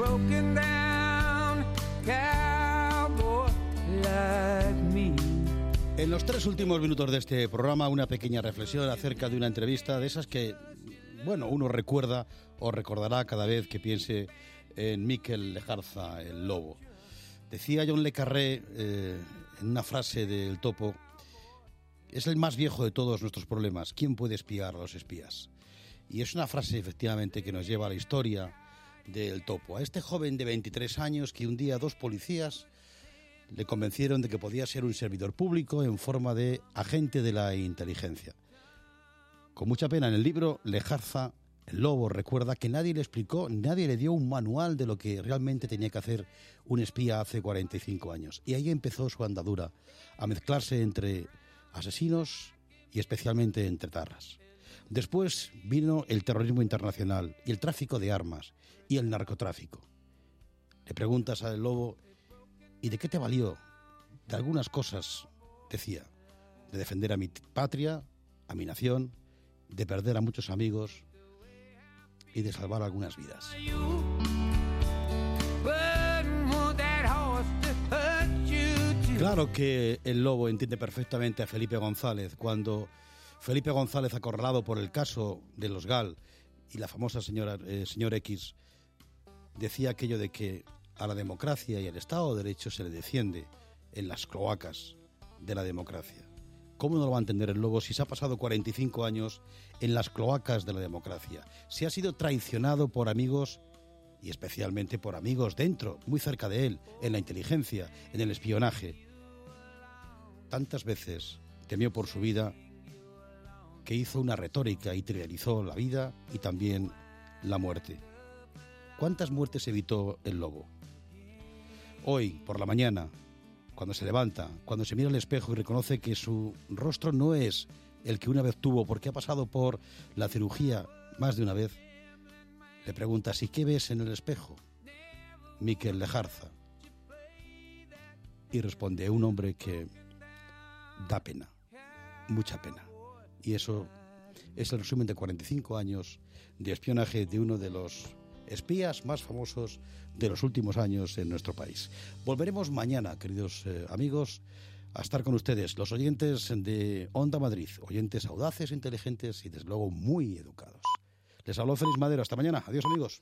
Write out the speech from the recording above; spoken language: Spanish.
broken down cowboy like me. En los 3 últimos minutos de este programa, una pequeña reflexión acerca de una entrevista de esas que, bueno, uno recuerda o recordará cada vez que piense en Miquel Lejarza, el lobo. Decía John le Carré en una frase del Topo: es el más viejo de todos nuestros problemas. ¿Quién puede espiar a los espías? Y es una frase efectivamente que nos lleva a la historia del Topo. A este joven de 23 años que un día 2 policías le convencieron de que podía ser un servidor público en forma de agente de la inteligencia. Con mucha pena, en el libro, Lejarza, el lobo, recuerda que nadie le explicó, nadie le dio un manual de lo que realmente tenía que hacer un espía hace 45 años. Y ahí empezó su andadura, a mezclarse entre asesinos y especialmente entre tarras. Después vino el terrorismo internacional y el tráfico de armas y el narcotráfico. Le preguntas al lobo: ¿y de qué te valió? De algunas cosas, decía, de defender a mi patria, a mi nación, de perder a muchos amigos y de salvar algunas vidas. Claro que el lobo entiende perfectamente a Felipe González cuando Felipe González, acorralado por el caso de los GAL y la famosa señor X, decía aquello de que a la democracia y al Estado de Derecho se le defiende en las cloacas de la democracia. ¿Cómo no lo va a entender el lobo si se ha pasado 45 años en las cloacas de la democracia? Si ha sido traicionado por amigos y especialmente por amigos dentro, muy cerca de él, en la inteligencia, en el espionaje. Tantas veces temió por su vida que hizo una retórica y trivializó la vida y también la muerte. ¿Cuántas muertes evitó el lobo? Hoy, por la mañana, cuando se levanta, cuando se mira al espejo y reconoce que su rostro no es el que una vez tuvo porque ha pasado por la cirugía más de una vez, le preguntas: ¿y qué ves en el espejo, Miquel Lejarza? Y responde: un hombre que da pena, mucha pena. Y eso es el resumen de 45 años de espionaje de uno de los espías más famosos de los últimos años en nuestro país. Volveremos mañana, queridos amigos, a estar con ustedes, los oyentes de Onda Madrid, oyentes audaces, inteligentes y desde luego muy educados. Les habló Félix Madero. Hasta mañana. Adiós, amigos.